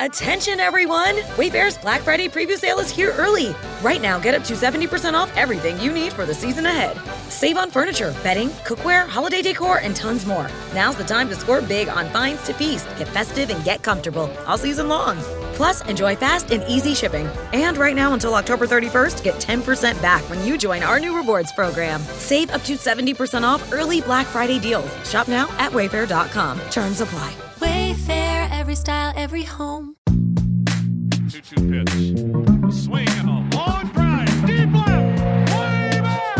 Attention, everyone! Wayfair's Black Friday preview sale is here early. Right now, get up to 70% off everything you need for the season ahead. Save on furniture, bedding, cookware, holiday decor, and tons more. Now's the time to score big on finds to feast, get festive, and get comfortable all season long. Plus, enjoy fast and easy shipping. And right now until October 31st, get 10% back when you join our new rewards program. Save up to 70% off early Black Friday deals. Shop now at wayfair.com. Terms apply. Wayfair, every style, every home. 2-2 pitch. Swing and a long drive. Deep left. Way back.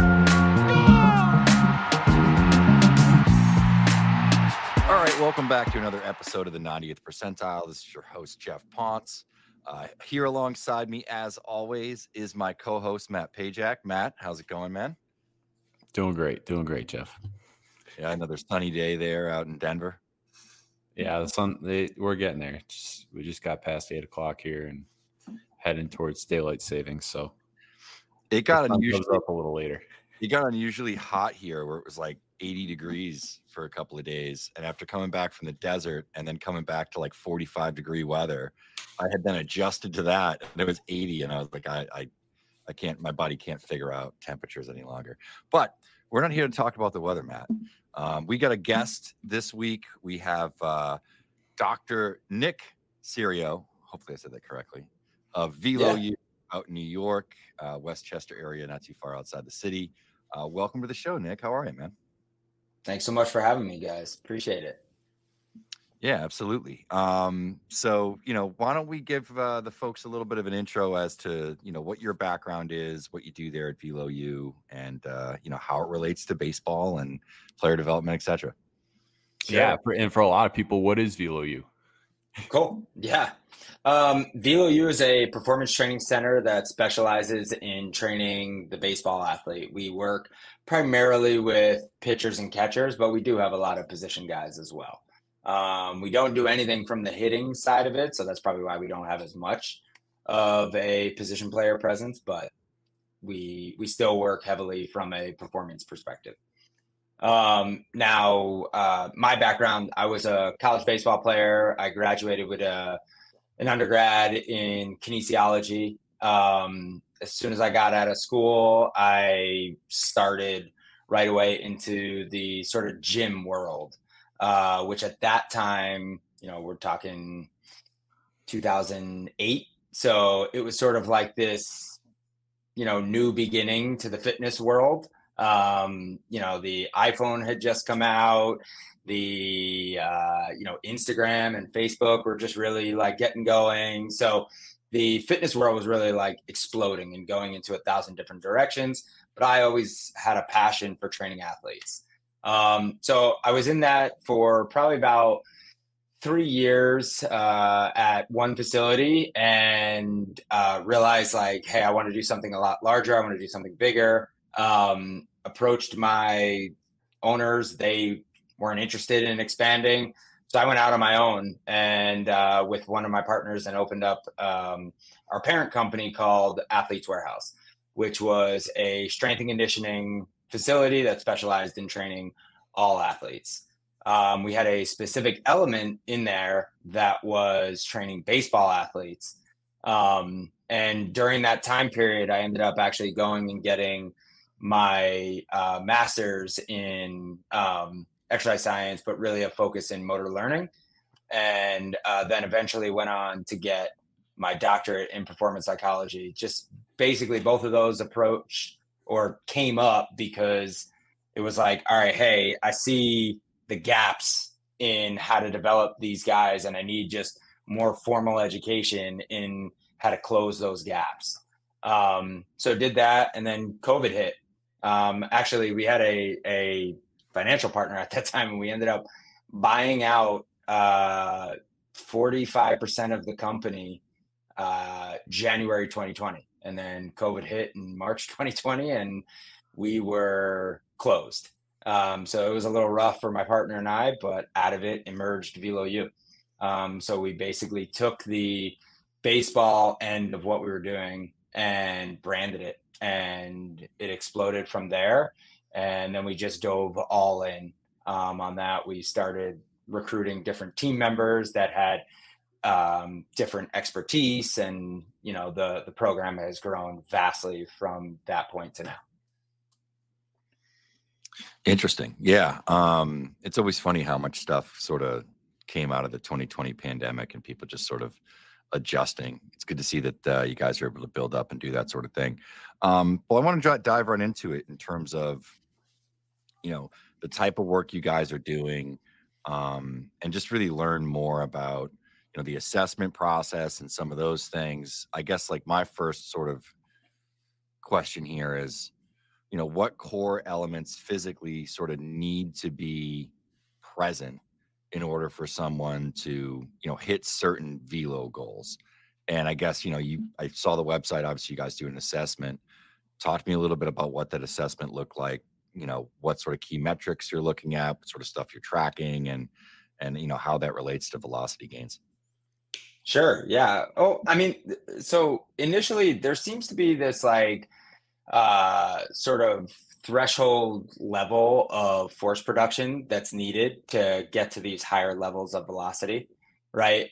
Gone! All right, welcome back to another episode of the 90th Percentile. This is your host, Jeff Ponce. Here alongside me, as always, is my co-host, Matt Pajak. Matt, how's it going, man? Doing great, Jeff. Yeah, another sunny day there out in Denver. Yeah, the sun. We're getting there. We just got past 8 o'clock here and heading towards daylight savings. So it got unusually up a little later. It got unusually hot here, where it was like 80 degrees for a couple of days. And after coming back from the desert and then coming back to like 45-degree weather, I had then adjusted to that, and it was 80, and I was like, I can't. My body can't figure out temperatures any longer. But we're not here to talk about the weather, Matt. We got a guest this week. We have Dr. Nick Serio, hopefully I said that correctly, of Velo U out in New York, Westchester area, not too far outside the city. Welcome to the show, Nick. How are you, man? Thanks so much for having me, guys. Appreciate it. Yeah, absolutely. So, why don't we give the folks a little bit of an intro as to, what your background is, what you do there at Velo U, and, how it relates to baseball and player development, et cetera. Yeah. And for a lot of people, what is Velo U? Cool. Yeah. Velo U is a performance training center that specializes in training the baseball athlete. We work primarily with pitchers and catchers, but we do have a lot of position guys as well. We don't do anything from the hitting side of it, so that's probably why we don't have as much of a position player presence, but we still work heavily from a performance perspective. My background, I was a college baseball player. I graduated with an undergrad in kinesiology. As soon as I got out of school, I started right away into the sort of gym world. Which at that time, we're talking 2008. So it was sort of like this, new beginning to the fitness world. The iPhone had just come out. The, Instagram and Facebook were just really like getting going. So the fitness world was really like exploding and going into 1,000 different directions. But I always had a passion for training athletes. So I was in that for probably about 3 years at one facility, and realized like, hey, I want to do something a lot larger. I want to do something bigger. Approached my owners. They weren't interested in expanding. So I went out on my own and with one of my partners and opened up our parent company called Athletes Warehouse, which was a strength and conditioning facility that specialized in training all athletes. We had a specific element in there that was training baseball athletes. And during that time period, I ended up actually going and getting my master's in exercise science, but really a focus in motor learning. And then eventually went on to get my doctorate in performance psychology. Just basically both of those came up because it was like, all right, hey, I see the gaps in how to develop these guys, and I need just more formal education in how to close those gaps. So did that, and then COVID hit. Actually, we had a financial partner at that time, and we ended up buying out 45% of the company January 2020. And then COVID hit in March 2020, and we were closed. So it was a little rough for my partner and I, but out of it emerged Velo U. So we basically took the baseball end of what we were doing and branded it, and it exploded from there. And then we just dove all in on that. We started recruiting different team members that had different expertise, and the program has grown vastly from that point to now. Interesting. Yeah. It's always funny how much stuff sort of came out of the 2020 pandemic and people just sort of adjusting. It's good to see that you guys are able to build up and do that sort of thing. Well, I want to dive right into it in terms of, the type of work you guys are doing, and just really learn more about, the assessment process and some of those things. I guess like my first sort of question here is, what core elements physically sort of need to be present in order for someone to, hit certain velo goals. And I guess, I saw the website, obviously you guys do an assessment. Talk to me a little bit about what that assessment looked like, what sort of key metrics you're looking at, what sort of stuff you're tracking, and how that relates to velocity gains. Sure. Yeah. Oh, I mean, so initially there seems to be this like sort of threshold level of force production that's needed to get to these higher levels of velocity, right?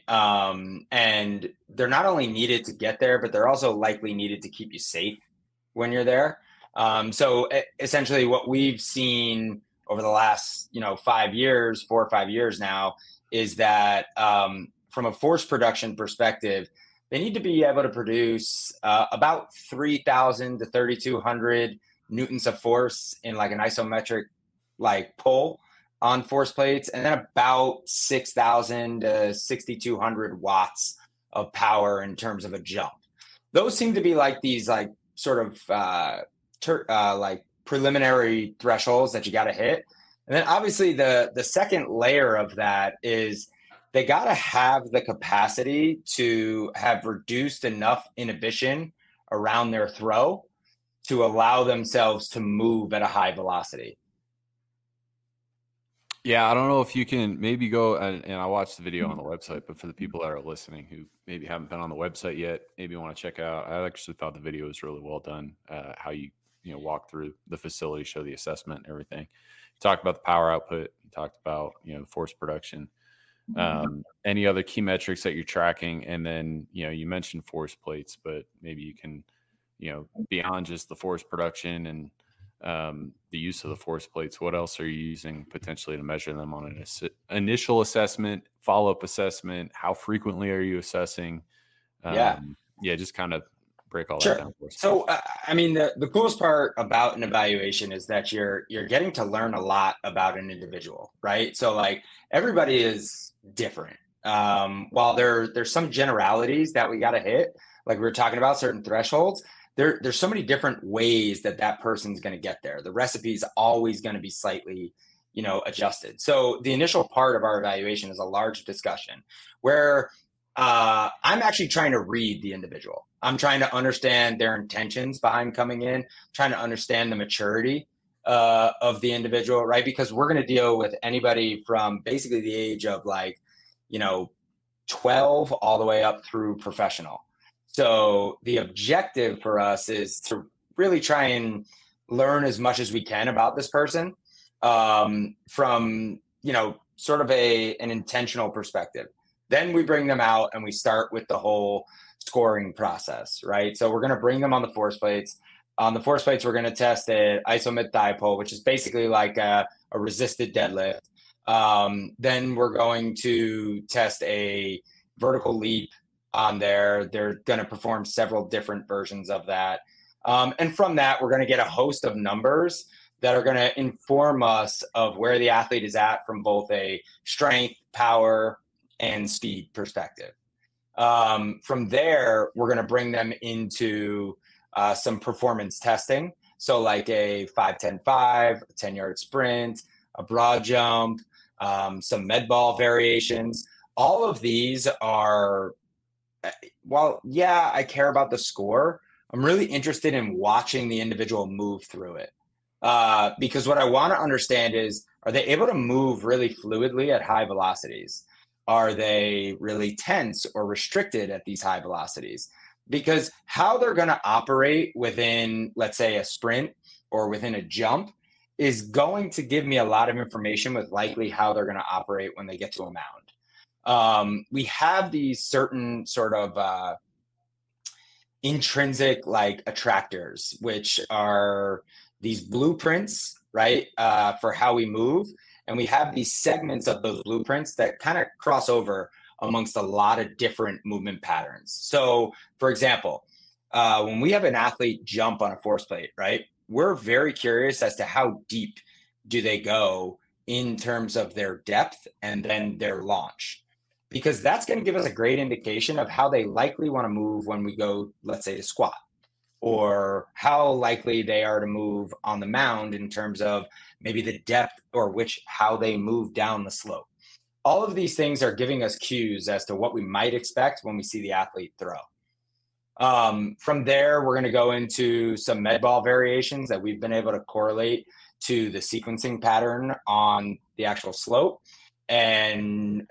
And they're not only needed to get there, but they're also likely needed to keep you safe when you're there. So essentially what we've seen over the last, 4 or 5 years now, is that from a force production perspective, they need to be able to produce about 3,000 to 3,200 newtons of force in like an isometric like pull on force plates, and then about 6,000 to 6,200 watts of power in terms of a jump. Those seem to be like these like sort of like preliminary thresholds that you got to hit. And then obviously the second layer of that is they got to have the capacity to have reduced enough inhibition around their throw to allow themselves to move at a high velocity. Yeah, I don't know if you can maybe go and I watched the video on the website, but for the people that are listening who maybe haven't been on the website yet, maybe want to check out. I actually thought the video was really well done. How you walk through the facility, show the assessment, and everything. You talked about the power output. You talked about the force production. Any other key metrics that you're tracking, and then you mentioned force plates, but maybe you can beyond just the force production and the use of the force plates, what else are you using potentially to measure them on an initial assessment, follow-up assessment? How frequently are you assessing? Just kind of break all that down for us. So I mean, the coolest part about an evaluation is that you're getting to learn a lot about an individual, right? So like everybody is different. While there's some generalities that we got to hit, like we were talking about certain thresholds, there's so many different ways that person's going to get there. The recipe is always going to be slightly, adjusted. So the initial part of our evaluation is a large discussion where I'm actually trying to read the individual. I'm trying to understand their intentions behind coming in, trying to understand the maturity of the individual, right? Because we're going to deal with anybody from basically the age of 12 all the way up through professional. So the objective for us is to really try and learn as much as we can about this person from, sort of an intentional perspective. Then we bring them out and we start with the whole scoring process, right? So we're going to bring them on the force plates. On the force plates, we're going to test an iso thigh pull, which is basically like a resisted deadlift. Then we're going to test a vertical leap on there. They're going to perform several different versions of that. And from that, we're going to get a host of numbers that are going to inform us of where the athlete is at from both a strength, power, and speed perspective. From there, we're going to bring them into some performance testing. So like a 5-10-5, a 10-yard sprint, a broad jump, some med ball variations. All of these are, while, I care about the score, I'm really interested in watching the individual move through it. Because what I want to understand is, are they able to move really fluidly at high velocities? Are they really tense or restricted at these high velocities? Because how they're going to operate within, let's say, a sprint or within a jump is going to give me a lot of information with likely how they're going to operate when they get to a mound. We have these certain sort of intrinsic like attractors, which are these blueprints, right, for how we move. And we have these segments of those blueprints that kind of cross over amongst a lot of different movement patterns. So, for example, when we have an athlete jump on a force plate, right, we're very curious as to how deep do they go in terms of their depth and then their launch, because that's going to give us a great indication of how they likely want to move when we go, let's say, to squat, or how likely they are to move on the mound in terms of maybe the depth or how they move down the slope. All of these things are giving us cues as to what we might expect when we see the athlete throw. From there, we're going to go into some med ball variations that we've been able to correlate to the sequencing pattern on the actual slope, and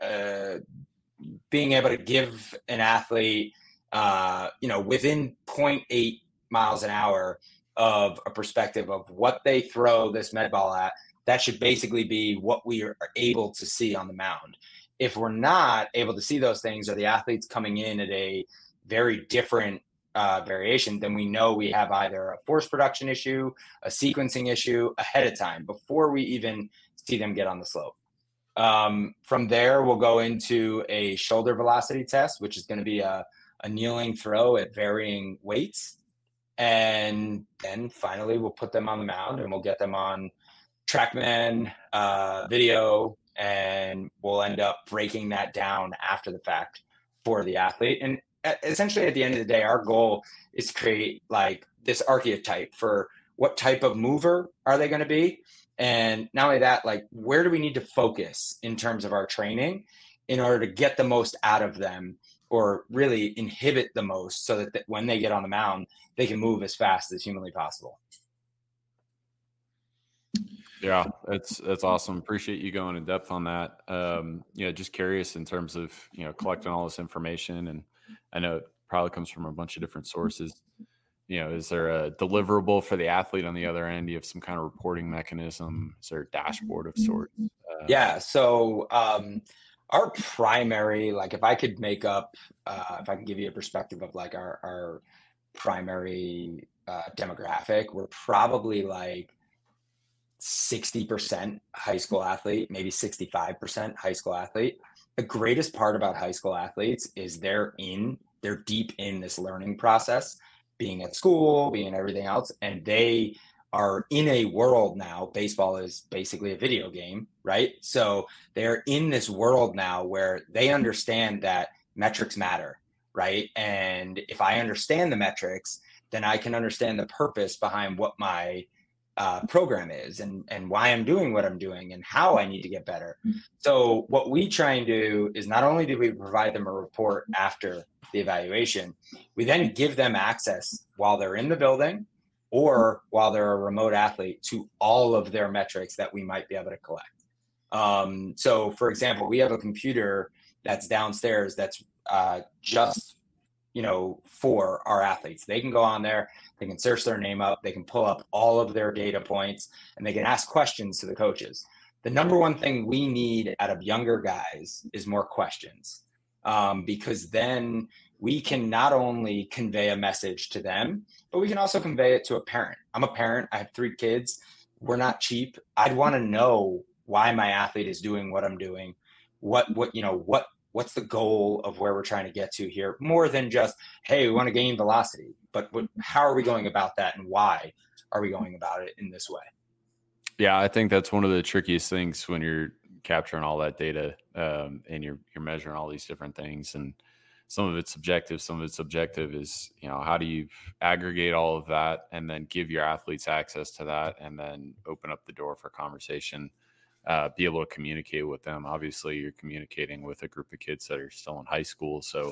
being able to give an athlete, within 0.8 miles an hour of a perspective of what they throw this med ball at. That should basically be what we are able to see on the mound. If we're not able to see those things, or the athlete's coming in at a very different variation, then we know we have either a force production issue, a sequencing issue ahead of time before we even see them get on the slope. From there, we'll go into a shoulder velocity test, which is going to be a kneeling throw at varying weights. And then finally, we'll put them on the mound and we'll get them on TrackMan video, and we'll end up breaking that down after the fact for the athlete. And essentially, at the end of the day, our goal is to create like this archetype for what type of mover are they going to be. And not only that, like, where do we need to focus in terms of our training in order to get the most out of them, or really inhibit the most, so that when they get on the mound, they can move as fast as humanly possible. Yeah, that's awesome. Appreciate you going in depth on that. Just curious in terms of, collecting all this information, and I know it probably comes from a bunch of different sources. Is there a deliverable for the athlete on the other end? Do you have some kind of reporting mechanism? Is there a dashboard of sorts? Yeah. So our primary, like, if I could make up, if I can give you a perspective of like our primary demographic, we're probably like 60% high school athlete, maybe 65% high school athlete. The greatest part about high school athletes is they're deep in this learning process, being at school, being everything else. And they are in a world now. Baseball is basically a video game, right? So they're in this world now where they understand that metrics matter, right? And if I understand the metrics, then I can understand the purpose behind what my program is, and why I'm doing what I'm doing, and how I need to get better. So what we try and do is, not only do we provide them a report after the evaluation, we then give them access while they're in the building or while they're a remote athlete to all of their metrics that we might be able to collect. So for example, we have a computer that's downstairs that's just for our athletes. They can go on there, they can search their name up, they can pull up all of their data points, and they can ask questions to the coaches. The number one thing we need out of younger guys is more questions, because then we can not only convey a message to them, but we can also convey it to a parent. I'm a parent. I have 3 kids. We're not cheap. I'd want to know why my athlete is doing what I'm doing. What's the goal of where we're trying to get to here, more than just, hey, we want to gain velocity, but how are we going about that, and why are we going about it in this way? Yeah, I think that's one of the trickiest things when you're capturing all that data, and you're measuring all these different things, and some of it's subjective, some of it's objective. Is, how do you aggregate all of that and then give your athletes access to that, and then open up the door for conversation, be able to communicate with them. Obviously, you're communicating with a group of kids that are still in high school, so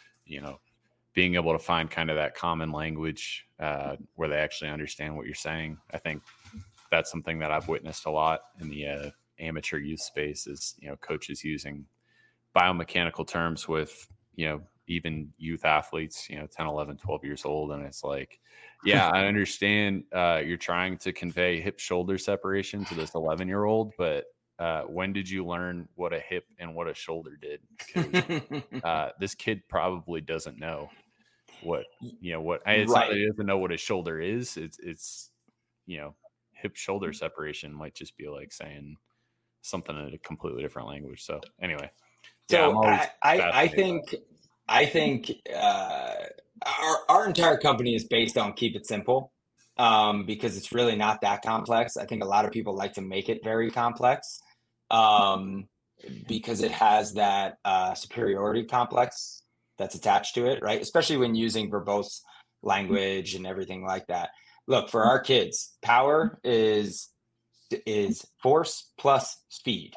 being able to find kind of that common language where they actually understand what you're saying. I think that's something that I've witnessed a lot in the amateur youth space, is coaches using biomechanical terms with even youth athletes, 10, 11, 12 years old. And it's like, yeah, I understand you're trying to convey hip shoulder separation to this 11-year-old, but when did you learn what a hip and what a shoulder did? Because this kid probably doesn't know what it's not that he doesn't know what a shoulder is. It's hip shoulder separation might just be like saying something in a completely different language. So anyway, so I think our entire company is based on keep it simple, because it's really not that complex. I think a lot of people like to make it very complex, because it has that superiority complex that's attached to it, right? Especially when using verbose language and everything like that. Look, for our kids, power is force plus speed.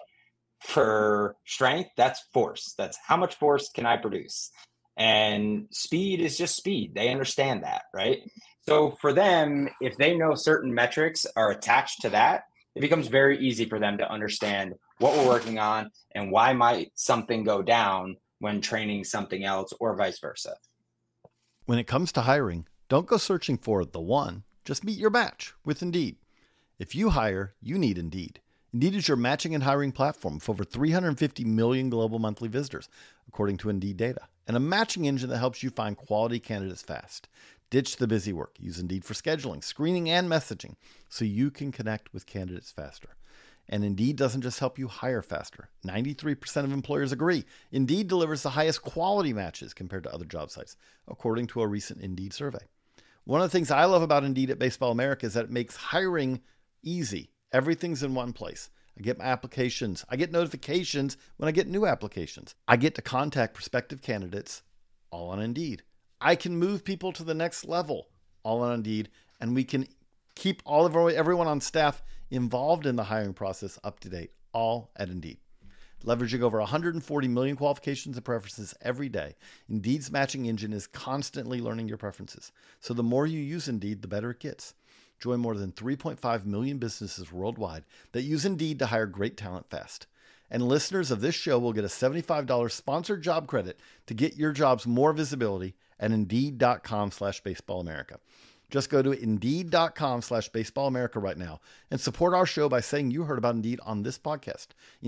For strength, that's force. That's how much force can I produce? And speed is just speed. They understand that, right? So for them, if they know certain metrics are attached to that, it becomes very easy for them to understand what we're working on and why might something go down when training something else, or vice versa. When it comes to hiring, don't go searching for the one. Just meet your match with Indeed. If you hire, you need Indeed. Indeed is your matching and hiring platform with over 350 million global monthly visitors, according to Indeed data, and a matching engine that helps you find quality candidates fast. Ditch the busy work. Use Indeed for scheduling, screening, and messaging so you can connect with candidates faster. And Indeed doesn't just help you hire faster. 93% of employers agree. Indeed delivers the highest quality matches compared to other job sites, according to a recent Indeed survey. One of the things I love about Indeed at Baseball America is that it makes hiring easy. Everything's in one place. I get my applications. I get notifications when I get new applications. I get to contact prospective candidates, all on Indeed. I can move people to the next level, all on Indeed, and we can keep everyone on staff involved in the hiring process up to date, all at Indeed. Leveraging over 140 million qualifications and preferences every day, Indeed's matching engine is constantly learning your preferences. So the more you use Indeed, the better it gets. Join more than 3.5 million businesses worldwide that use Indeed to hire great talent fast. And listeners of this show will get a $75 sponsored job credit to get your jobs more visibility at Indeed.com/BaseballAmerica. Just go to Indeed.com/BaseballAmerica right now and support our show by saying you heard about Indeed on this podcast.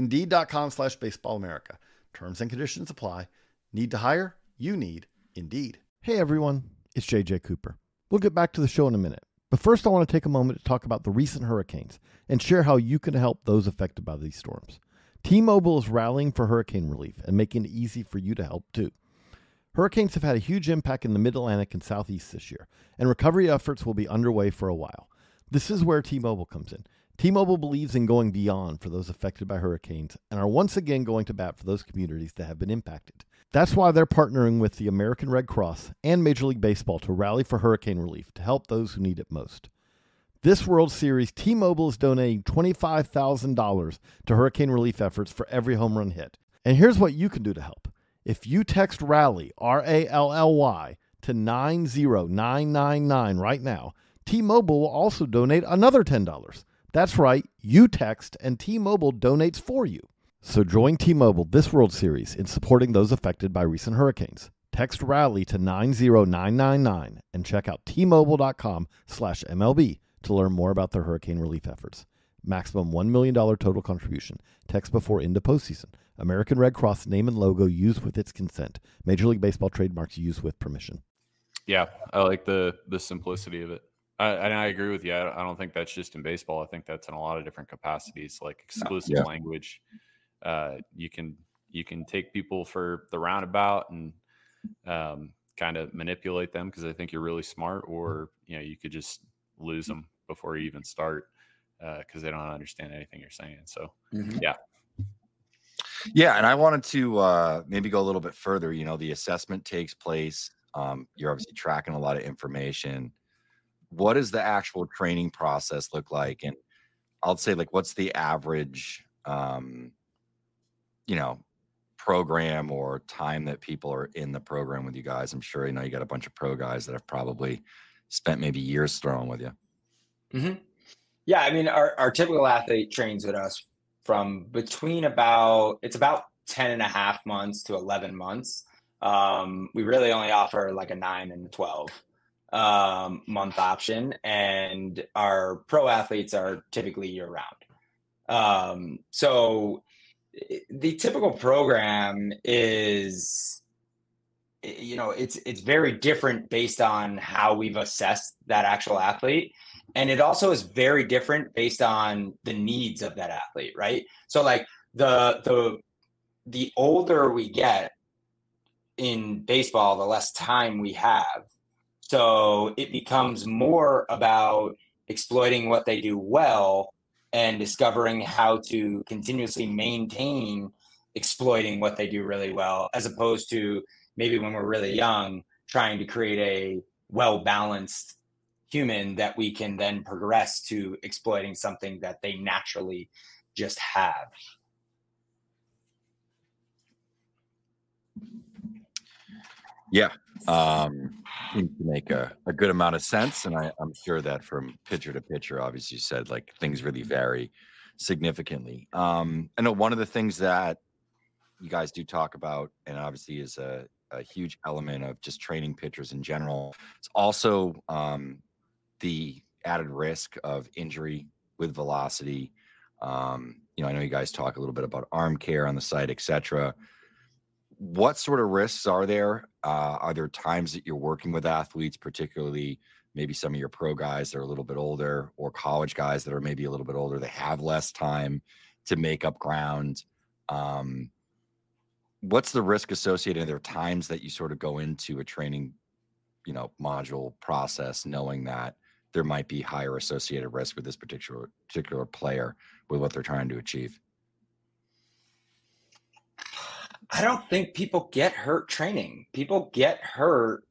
Indeed.com/BaseballAmerica. Terms and conditions apply. Need to hire? You need Indeed. Hey everyone, it's JJ Cooper. We'll get back to the show in a minute. But first I want to take a moment to talk about the recent hurricanes and share how you can help those affected by these storms. T-Mobile is rallying for hurricane relief and making it easy for you to help too. Hurricanes have had a huge impact in the Mid-Atlantic and Southeast this year, and recovery efforts will be underway for a while. This is where T-Mobile comes in. T-Mobile believes in going beyond for those affected by hurricanes and are once again going to bat for those communities that have been impacted. That's why they're partnering with the American Red Cross and Major League Baseball to rally for hurricane relief to help those who need it most. This World Series, T-Mobile is donating $25,000 to hurricane relief efforts for every home run hit. And here's what you can do to help. If you text RALLY, R-A-L-L-Y, to 90999 right now, T-Mobile will also donate another $10. That's right, you text and T-Mobile donates for you. So join T-Mobile this World Series in supporting those affected by recent hurricanes. Text RALLY to 90999 and check out T-Mobile.com/MLB to learn more about their hurricane relief efforts. Maximum $1 million total contribution. Text before end of postseason. American Red Cross name and logo used with its consent. Major League Baseball trademarks used with permission. Yeah, I like the simplicity of it. I agree with you. I don't think that's just in baseball. I think that's in a lot of different capacities, like exclusive language. You can take people for the roundabout and kind of manipulate them because they think you're really smart, or you could just lose them before you even start because they don't understand anything you're saying. So Yeah, and I wanted to maybe go a little bit further. The assessment takes place. You're obviously tracking a lot of information. What does the actual training process look like? And I'll say, what's the average, program or time that people are in the program with you guys? I'm sure, you got a bunch of pro guys that have probably spent maybe years throwing with you. Mm-hmm. Yeah, I mean, our typical athlete trains with us from between about 10 and a half months to 11 months. We really only offer a 9 and 12 month option, and our pro athletes are typically year round. So the typical program is, it's very different based on how we've assessed that actual athlete. And it also is very different based on the needs of that athlete, right? So like the older we get in baseball, the less time we have. So it becomes more about exploiting what they do well and discovering how to continuously maintain exploiting what they do really well, as opposed to maybe when we're really young, trying to create a well-balanced human that we can then progress to exploiting something that they naturally just have. Yeah. Seems to make a good amount of sense. And I'm sure that from pitcher to pitcher, obviously you said like things really vary significantly. I know one of the things that you guys do talk about, and obviously is a huge element of just training pitchers in general, it's also the added risk of injury with velocity. I know you guys talk a little bit about arm care on the site, etc. What sort of risks are there? Are there times that you're working with athletes, particularly maybe some of your pro guys that are a little bit older, or college guys that are maybe a little bit older, they have less time to make up ground? What's the risk associated? Are there times that you sort of go into a training, module process knowing that there might be higher associated risk with this particular player with what they're trying to achieve? I don't think people get hurt training. People get hurt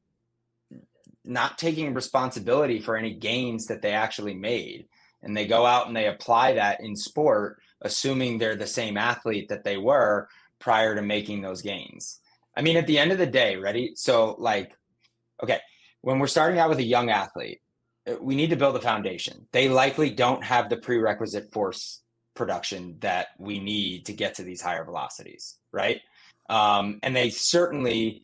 not taking responsibility for any gains that they actually made. And they go out and they apply that in sport, assuming they're the same athlete that they were prior to making those gains. I mean, at the end of the day, ready? So like, okay, when we're starting out with a young athlete, we need to build a foundation. They likely don't have the prerequisite force production that we need to get to these higher velocities, right? And they certainly,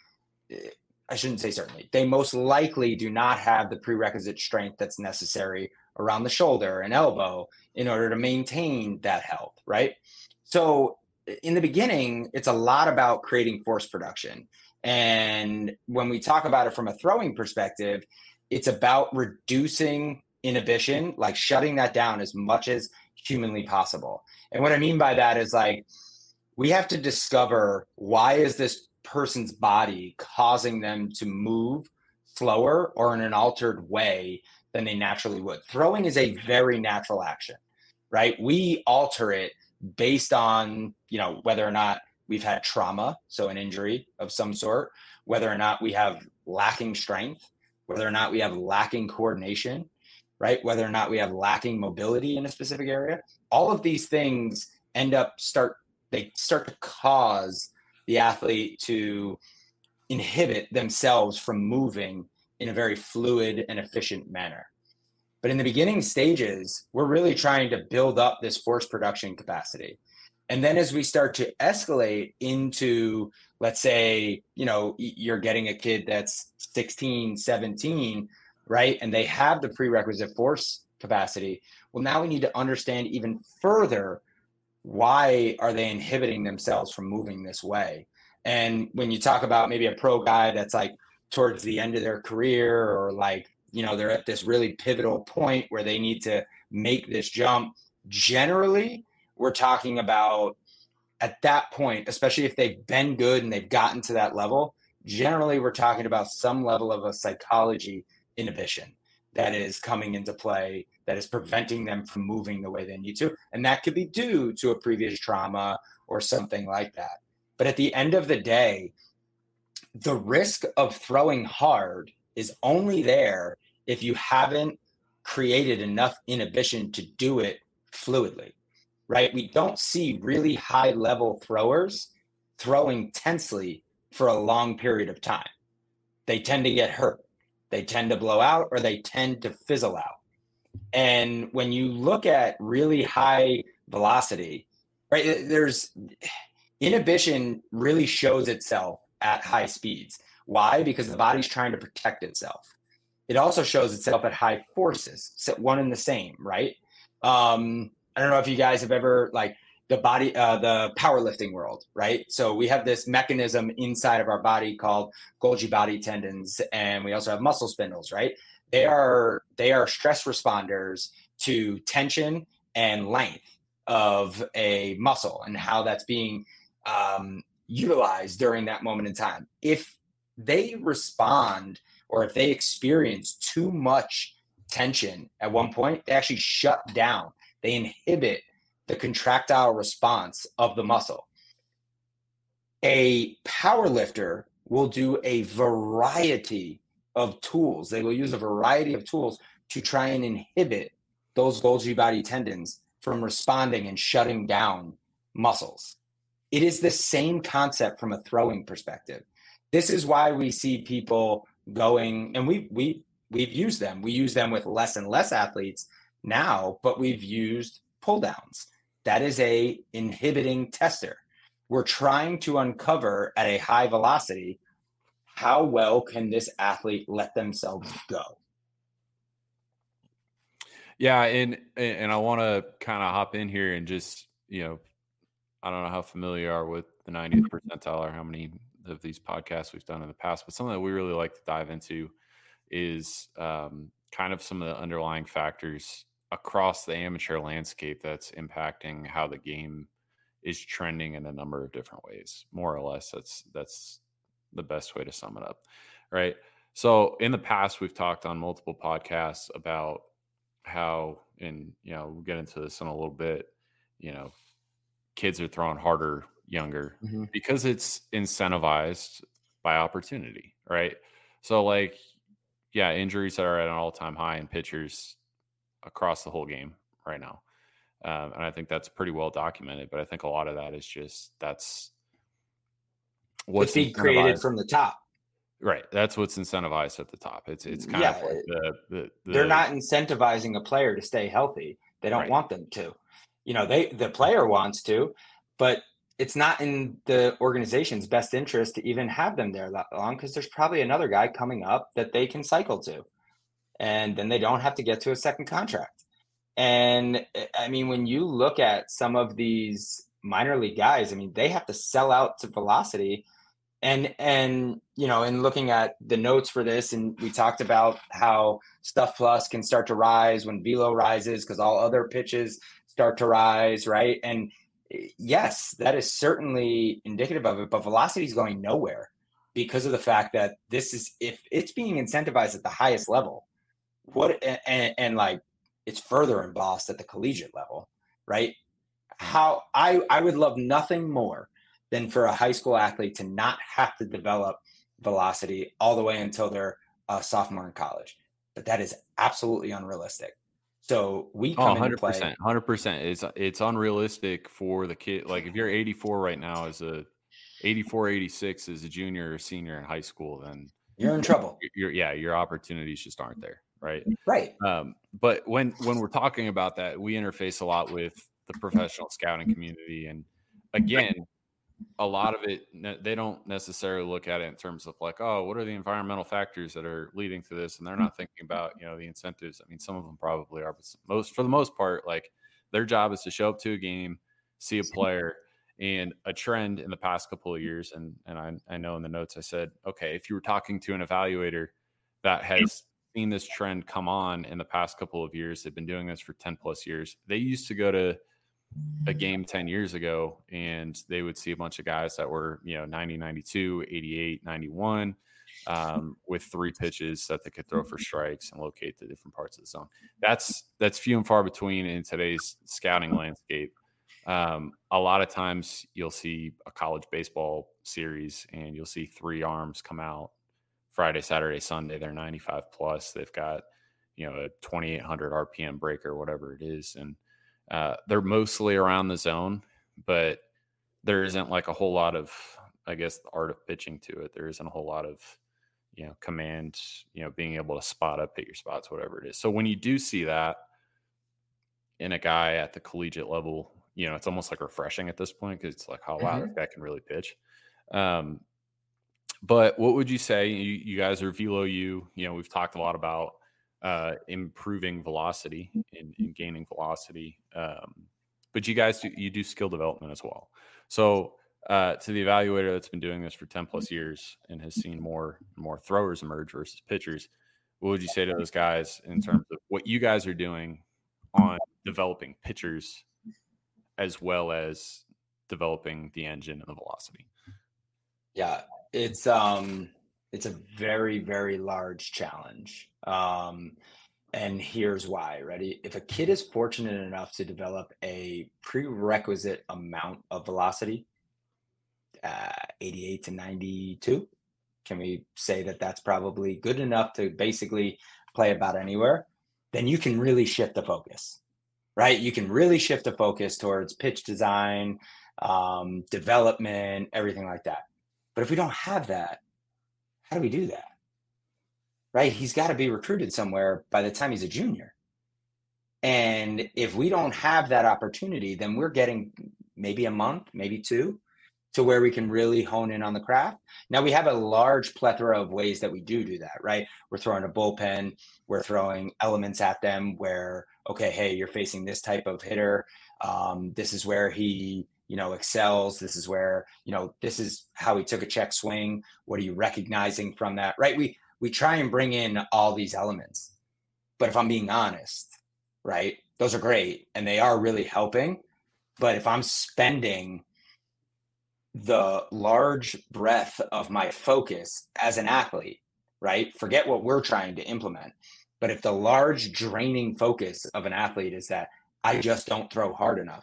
I shouldn't say certainly, they most likely do not have the prerequisite strength that's necessary around the shoulder and elbow in order to maintain that health, right? So in the beginning, it's a lot about creating force production. And when we talk about it from a throwing perspective, it's about reducing inhibition, like shutting that down as much as humanly possible. And what I mean by that is like, we have to discover, why is this person's body causing them to move slower or in an altered way than they naturally would? Throwing is a very natural action, right? We alter it based on, whether or not we've had trauma, so an injury of some sort, whether or not we have lacking strength, whether or not we have lacking coordination, right? Whether or not we have lacking mobility in a specific area. All of these things start to cause the athlete to inhibit themselves from moving in a very fluid and efficient manner. But in the beginning stages, we're really trying to build up this force production capacity. And then as we start to escalate into, let's say, you're getting a kid that's 16, 17, right? And they have the prerequisite force capacity. Well, now we need to understand even further, why are they inhibiting themselves from moving this way? And when you talk about maybe a pro guy that's like towards the end of their career, or like, they're at this really pivotal point where they need to make this jump, generally, we're talking about at that point, especially if they've been good and they've gotten to that level, generally we're talking about some level of a psychology inhibition that is coming into play, that is preventing them from moving the way they need to. And that could be due to a previous trauma or something like that. But at the end of the day, the risk of throwing hard is only there if you haven't created enough inhibition to do it fluidly, right? We don't see really high level throwers throwing tensely for a long period of time. They tend to get hurt. They tend to blow out, or they tend to fizzle out. And when you look at really high velocity, right, there's inhibition really shows itself at high speeds. Why? Because the body's trying to protect itself. It also shows itself at high forces, so one and the same, right? I don't know if you guys have ever the powerlifting world, right? So we have this mechanism inside of our body called Golgi body tendons, and we also have muscle spindles, right? They are stress responders to tension and length of a muscle and how that's being utilized during that moment in time. If they respond or if they experience too much tension at one point, they actually shut down. They inhibit the contractile response of the muscle. A power lifter will do a variety of tools. They will use a variety of tools to try and inhibit those Golgi body tendons from responding and shutting down muscles. It is the same concept from a throwing perspective. This is why we see people going, and we've used them. We use them with less and less athletes now, but we've used pull downs. That is a inhibiting tester. We're trying to uncover at a high velocity, how well can this athlete let themselves go? Yeah, and I want to kind of hop in here and just, I don't know how familiar you are with the 90th percentile or how many of these podcasts we've done in the past, but something that we really like to dive into is kind of some of the underlying factors across the amateur landscape that's impacting how the game is trending in a number of different ways. More or less, that's the best way to sum it up, right? So in the past, we've talked on multiple podcasts about how, and we'll get into this in a little bit, kids are throwing harder younger because it's incentivized by opportunity, right? So injuries are at an all-time high in pitchers across the whole game right now. And I think that's pretty well documented, but I think a lot of that is that's what's being created from the top. Right. That's what's incentivized at the top. It's kind of like the they're not incentivizing a player to stay healthy. They don't want them to. The player wants to, but it's not in the organization's best interest to even have them there that long, because there's probably another guy coming up that they can cycle to. And then they don't have to get to a second contract. And I mean, when you look at some of these minor league guys, I mean, they have to sell out to velocity. And in looking at the notes for this, and we talked about how Stuff Plus can start to rise when velo rises because all other pitches start to rise, right? And yes, that is certainly indicative of it, but velocity is going nowhere because of the fact that if it's being incentivized at the highest level, it's further embossed at the collegiate level, right? How I would love nothing more than for a high school athlete to not have to develop velocity all the way until they're a sophomore in college. But that is absolutely unrealistic. So we come into play. 100%. It's unrealistic for the kid. Like if you're 84 right now as a 84, 86 as a junior or senior in high school, then you're in trouble. Your opportunities just aren't there. Right. But when we're talking about that, we interface a lot with the professional scouting community. And again, a lot of it, they don't necessarily look at it in terms of what are the environmental factors that are leading to this? And they're not thinking about, the incentives. I mean, some of them probably are, but for the most part, their job is to show up to a game, see a player, and a trend in the past couple of years. And I know in the notes I said, okay, if you were talking to an evaluator that has seen this trend come on in the past couple of years, they've been doing this for 10 plus years. They used to go to a game 10 years ago and they would see a bunch of guys that were 90, 92, 88, 91 with 3 pitches that they could throw for strikes and locate the different parts of the zone. That's few and far between in today's scouting landscape. A lot of times you'll see a college baseball series and you'll see 3 arms come out Friday, Saturday, Sunday. They're 95 plus. They've got a 2800 RPM breaker, whatever it is, and they're mostly around the zone, but there isn't a whole lot of, I guess, the art of pitching to it. There isn't a whole lot of, command, being able to spot up, hit your spots, whatever it is. So when you do see that in a guy at the collegiate level, it's almost refreshing at this point because it's oh, wow, that guy can really pitch. But what would you say? You guys are Velo U. We've talked a lot about improving velocity and gaining velocity. But you guys do skill development as well. So to the evaluator that's been doing this for 10 plus years and has seen more throwers emerge versus pitchers, what would you say to those guys in terms of what you guys are doing on developing pitchers as well as developing the engine and the velocity? Yeah, it's a very, very large challenge. And here's why. Ready? If a kid is fortunate enough to develop a prerequisite amount of velocity, 88 to 92, can we say that that's probably good enough to basically play about anywhere? Then you can really shift the focus, right? You can really shift the focus towards pitch design, development, everything like that. But if we don't have that, how do we do that? Right? He's got to be recruited somewhere by the time he's a junior. And if we don't have that opportunity, then we're getting maybe a month, maybe two, to where we can really hone in on the craft. Now we have a large plethora of ways that we do that, right? We're throwing a bullpen, we're throwing elements at them where, okay, hey, you're facing this type of hitter. This is where he, excels. This is where, this is how he took a check swing. What are you recognizing from that, right? We try and bring in all these elements, but if I'm being honest, right, those are great and they are really helping. But if I'm spending the large breadth of my focus as an athlete, right, forget what we're trying to implement. But if the large draining focus of an athlete is that I just don't throw hard enough,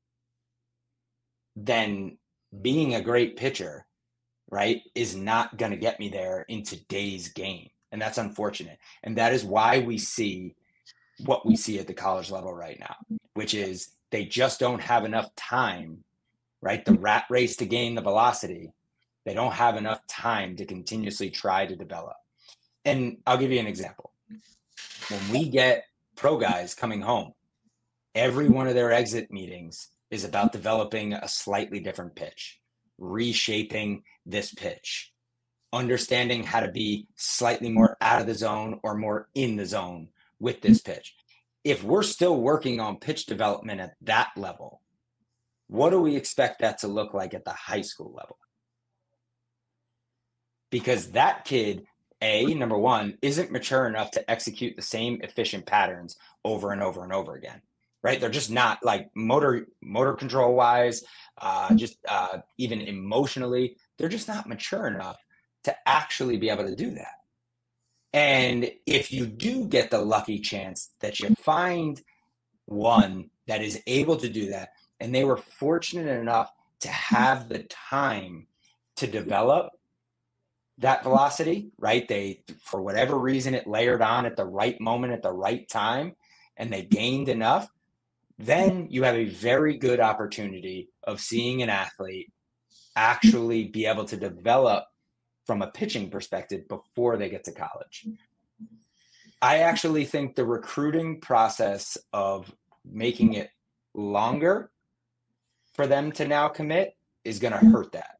then being a great pitcher, right, is not going to get me there in today's game. And that's unfortunate. And that is why we see what we see at the college level right now, which is they just don't have enough time, right? The rat race to gain the velocity. They don't have enough time to continuously try to develop. And I'll give you an example. When we get pro guys coming home, every one of their exit meetings is about developing a slightly different pitch, reshaping this pitch, understanding how to be slightly more out of the zone or more in the zone with this pitch. If we're still working on pitch development at that level, what do we expect that to look like at the high school level? Because that kid, number one, isn't mature enough to execute the same efficient patterns over and over and over again, right? They're just not, like, motor control wise, even emotionally, they're just not mature enough to actually be able to do that. And if you do get the lucky chance that you find one that is able to do that, and they were fortunate enough to have the time to develop that velocity, right? They, for whatever reason, it layered on at the right moment, at the right time, and they gained enough, then you have a very good opportunity of seeing an athlete actually be able to develop from a pitching perspective before they get to college. I actually think the recruiting process of making it longer for them to now commit is going to hurt that.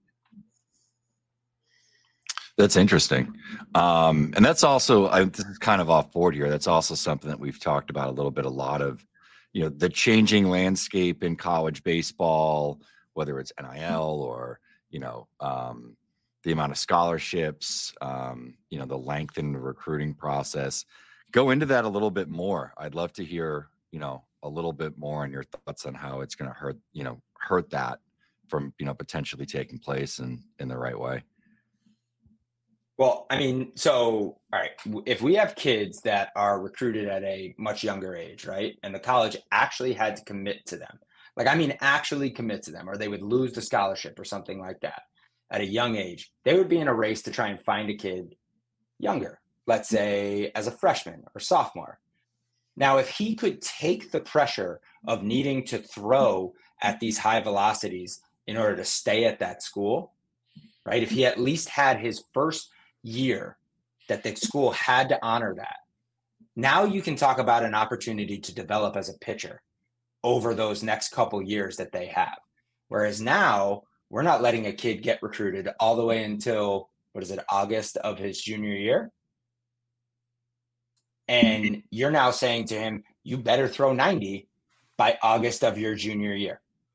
That's interesting. And that's also, this is kind of off board here. That's also something that we've talked about a little bit, a lot of, the changing landscape in college baseball, whether it's NIL or, the amount of scholarships, the lengthened recruiting process. Go into that a little bit more. I'd love to hear, a little bit more on your thoughts on how it's going to hurt that from, potentially taking place in the right way. Well, I mean, so, all right, if we have kids that are recruited at a much younger age, right, and the college actually had to commit to them, actually commit to them, or they would lose the scholarship or something like that at a young age, they would be in a race to try and find a kid younger, let's say as a freshman or sophomore. Now, if he could take the pressure of needing to throw at these high velocities in order to stay at that school, right, if he at least had his first year that the school had to honor that, now you can talk about an opportunity to develop as a pitcher over those next couple years that they have. Whereas now we're not letting a kid get recruited all the way until, August of his junior year. And you're now saying to him, you better throw 90 by August of your junior year.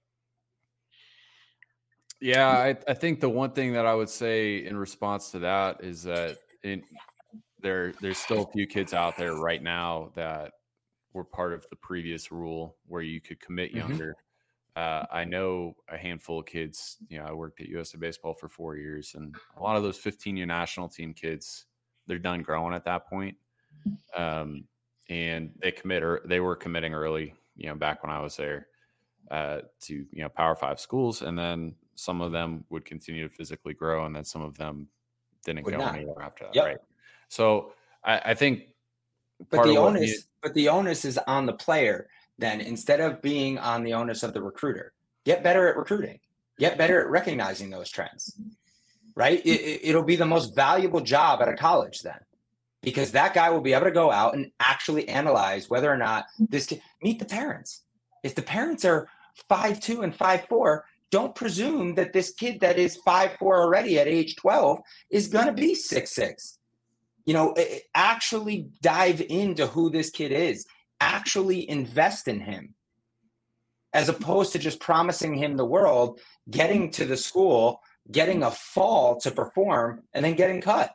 Yeah, I think the one thing that I would say in response to that is that there's still a few kids out there right now that were part of the previous rule where you could commit younger. I know a handful of kids. I worked at USA Baseball for 4 years, and a lot of those 15-year national team kids, they're done growing at that point. And they were committing early, back when I was there, to, Power 5 schools. And then some of them would continue to physically grow, and then some of them didn't go anywhere after that. Yep. Right. So I think but the onus is on the player. Then instead of being on the onus of the recruiter, get better at recruiting, get better at recognizing those trends, right? It'll be the most valuable job at a college then, because that guy will be able to go out and actually analyze whether or not this kid, meet the parents. If the parents are 5'2" and 5'4", don't presume that this kid that is 5'4" already at age 12 is going to be 6'6". Actually dive into who this kid is. Actually invest in him, as opposed to just promising him the world, getting to the school, getting a fall to perform, and then getting cut.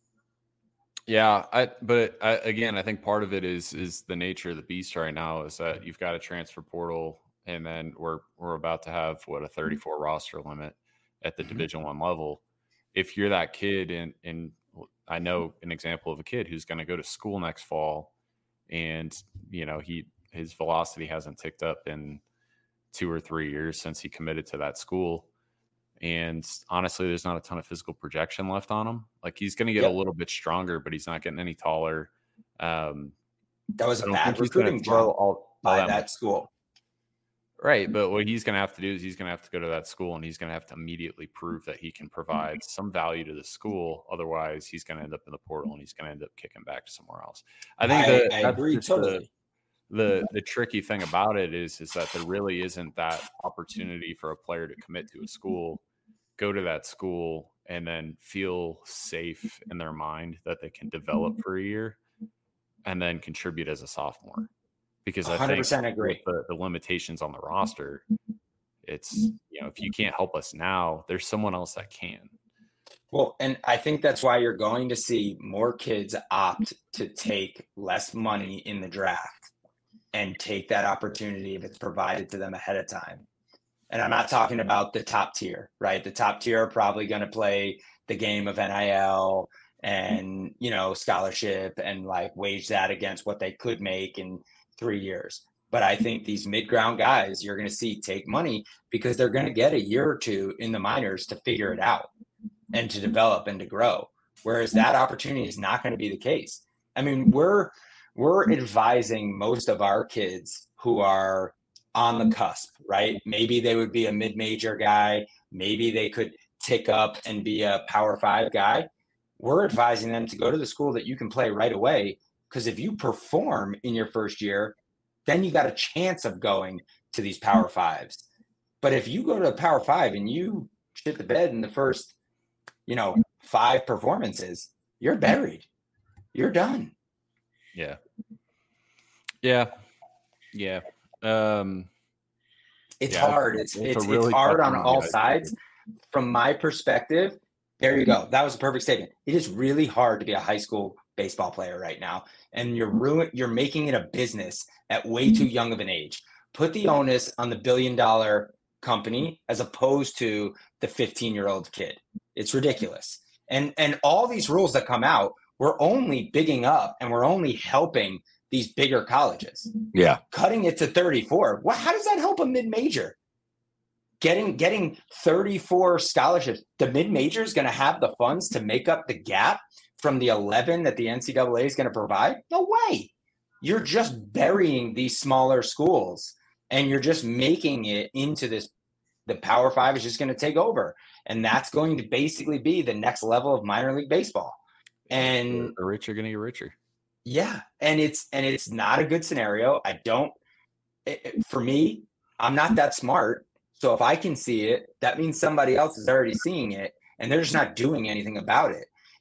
Yeah, again, I think part of it is the nature of the beast right now is that you've got a transfer portal, and then we're about to have a 34 roster limit at the Division I level. If you're that kid, and I know an example of a kid who's going to go to school next fall, and his velocity hasn't ticked up in 2 or 3 years since he committed to that school. And honestly, there's not a ton of physical projection left on him. Like, he's going to get a little bit stronger, but he's not getting any taller. That was a bad recruiting job by that school. Right. But what he's going to have to do is he's going to have to go to that school, and he's going to have to immediately prove that he can provide some value to the school. Otherwise, he's going to end up in the portal, and he's going to end up kicking back to somewhere else. I think I agree totally. The tricky thing about it is that there really isn't that opportunity for a player to commit to a school, go to that school, and then feel safe in their mind that they can develop for a year and then contribute as a sophomore. Because I 100% agree. With the limitations on the roster, it's, if you can't help us now, there's someone else that can. Well, and I think that's why you're going to see more kids opt to take less money in the draft and take that opportunity if it's provided to them ahead of time. And I'm not talking about the top tier, right? The top tier are probably going to play the game of NIL and, scholarship and wage that against what they could make in 3 years. But I think these mid-ground guys you're going to see take money because they're going to get a year or two in the minors to figure it out and to develop and to grow. Whereas that opportunity is not going to be the case. I mean, we're advising most of our kids who are on the cusp, right? Maybe they would be a mid-major guy. Maybe they could tick up and be a Power 5 guy. We're advising them to go to the school that you can play right away. Because if you perform in your first year, then you got a chance of going to these Power 5s. But if you go to a Power 5 and you shit the bed in the first, 5 performances, you're buried. You're done. Yeah. It's hard. It's hard on all sides. From my perspective, there you go. That was a perfect statement. It is really hard to be a high school baseball player right now, and you're making it a business at way too young of an age. Put the onus on the billion-dollar company as opposed to the 15-year-old kid. It's ridiculous. And all these rules that come out, we're only bigging up and we're only helping these bigger colleges. Yeah. Cutting it to 34. How does that help a mid-major? Getting 34 scholarships. The mid-major is going to have the funds to make up the gap from the 11 that the NCAA is going to provide? No way. You're just burying these smaller schools, and you're just making it into this. The Power 5 is just going to take over, and that's going to basically be the next level of minor league baseball. And the rich are going to get richer. Yeah, and it's not a good scenario. For me, I'm not that smart. So if I can see it, that means somebody else is already seeing it, and they're just not doing anything about it.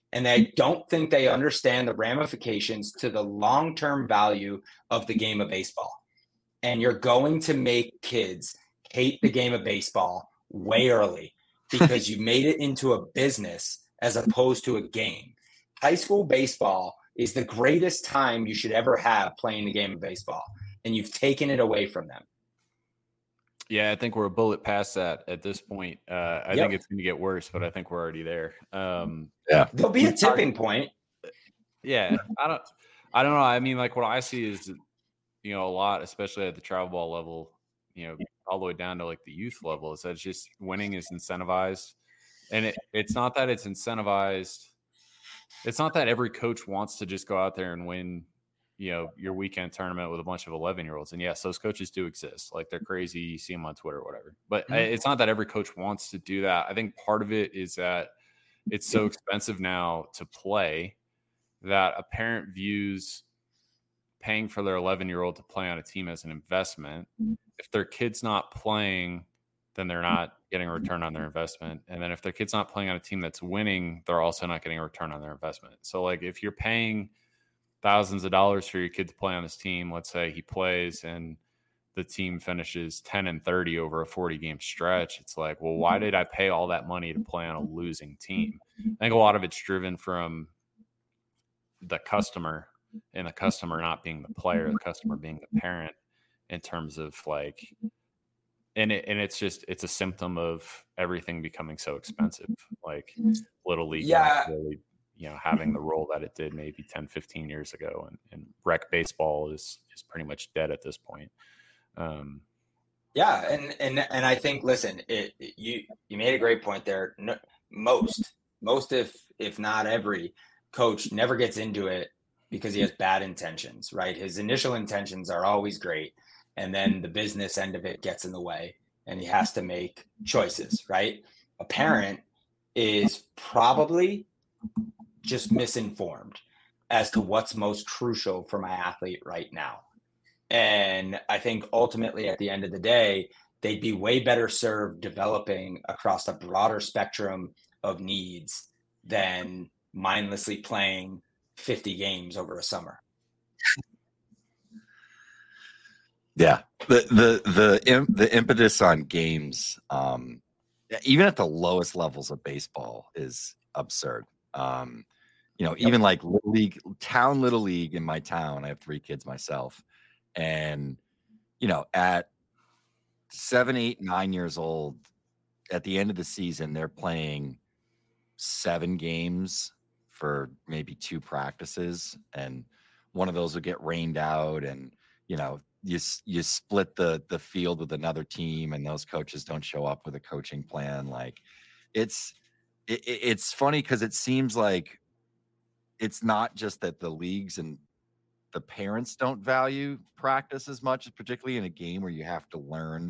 And I don't think they understand the ramifications to the long-term value of the game of baseball. And you're going to make kids hate the game of baseball way early because you made it into a business as opposed to a game. High school baseball is the greatest time you should ever have playing the game of baseball, and you've taken it away from them. Yeah, I think we're a bullet past that at this point. I think it's going to get worse, but I think we're already there. There'll be a tipping point. Yeah, I don't know. I mean, like what I see is, a lot, especially at the travel ball level, all the way down to like the youth level, is that it's just winning is incentivized, and it's not that it's incentivized. It's not that every coach wants to just go out there and win, your weekend tournament with a bunch of 11-year-olds. And yes, those coaches do exist. Like they're crazy. You see them on Twitter or whatever. But it's not that every coach wants to do that. I think part of it is that it's so expensive now to play that a parent views paying for their 11-year-old to play on a team as an investment. If their kid's not playing, then they're not getting a return on their investment. And then if their kid's not playing on a team that's winning, they're also not getting a return on their investment. So like if you're paying thousands of dollars for your kid to play on this team, let's say he plays and the team finishes 10-30 over a 40-game stretch, it's like, well, why did I pay all that money to play on a losing team? I think a lot of it's driven from the customer, and the customer not being the player, the customer being the parent, in terms of like, and it's a symptom of everything becoming so expensive, like Little League really, having the role that it did maybe 10, 15 years ago, and rec baseball is pretty much dead at this point. And I think, listen, you made a great point there. Most if not every coach never gets into it because he has bad intentions, right? His initial intentions are always great, and then the business end of it gets in the way, and he has to make choices, right? A parent is probably just misinformed as to what's most crucial for my athlete right now. And I think ultimately at the end of the day, they'd be way better served developing across a broader spectrum of needs than mindlessly playing 50 games over a summer. Yeah. The impetus on games, even at the lowest levels of baseball, is absurd. Even like Little League in my town, I have 3 kids myself. And, at 7, 8, 9 years old, at the end of the season, they're playing 7 games for maybe 2 practices. And one of those will get rained out. And, you split the field with another team, and those coaches don't show up with a coaching plan. Like it's funny because it seems like it's not just that the leagues and the parents don't value practice as much, particularly in a game where you have to learn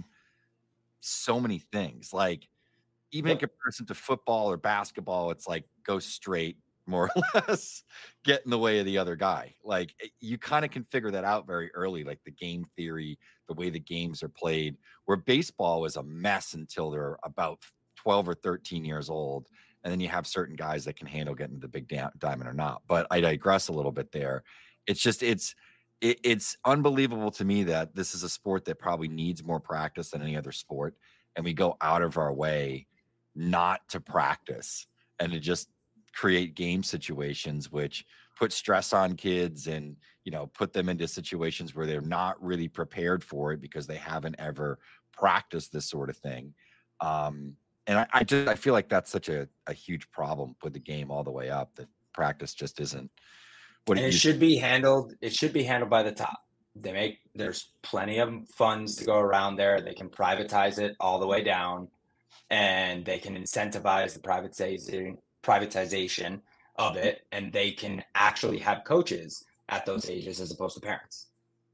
so many things. Like even in comparison to football or basketball, it's like go straight, more or less, get in the way of the other guy. Like you kind of can figure that out very early, like the game theory, the way the games are played, where baseball is a mess until they're about 12 or 13 years old. And then you have certain guys that can handle getting the big diamond or not. But I digress a little bit there. It's just, it's unbelievable to me that this is a sport that probably needs more practice than any other sport. And we go out of our way not to practice and to just create game situations, which put stress on kids and, put them into situations where they're not really prepared for it because they haven't ever practiced this sort of thing. And I feel like that's such a huge problem with the game all the way up, that practice just isn't what it should be handled. It should be handled by the top. There's plenty of funds to go around there. They can privatize it all the way down, and they can incentivize the privatization of it, and they can actually have coaches at those ages as opposed to parents.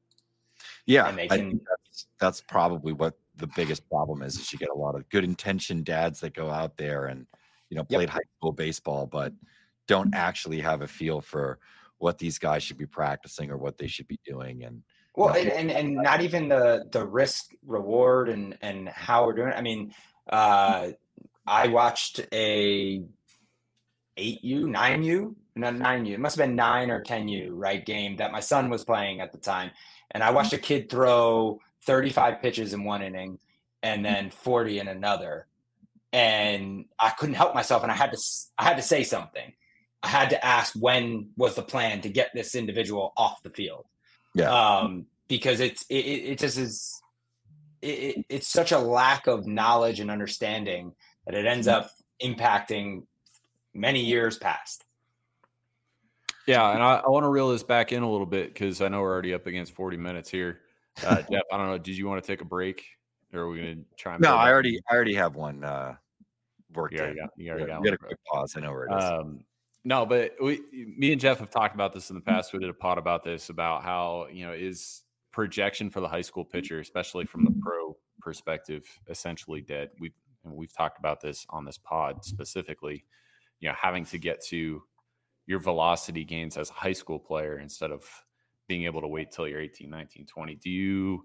Yeah, and they I can. think that's probably what the biggest problem is you get a lot of good intentioned dads that go out there and played high school baseball but don't actually have a feel for what these guys should be practicing or what they should be doing. And and not even the risk reward and how we're doing it. I mean, I watched a 8U, 9U, not 9U. It must have been 9 or 10U, right? Game that my son was playing at the time. And I watched a kid throw 35 pitches in one inning and then 40 in another. And I couldn't help myself. And I had to say something. I had to ask, when was the plan to get this individual off the field? Yeah. Because it just is, it's such a lack of knowledge and understanding that it ends up impacting many years past. Yeah, and I want to reel this back in a little bit because I know we're already up against 40 minutes here. Jeff, I don't know. Did you want to take a break, or are we going to try and? No, I already have one worked You in. already got We got a quick pause. I know where it is. No, but me and Jeff have talked about this in the past. We did a pod about this, about how, is projection for the high school pitcher, especially from the pro perspective, essentially dead. We've talked about this on this pod specifically, having to get to your velocity gains as a high school player instead of being able to wait till you're 18, 19, 20. Do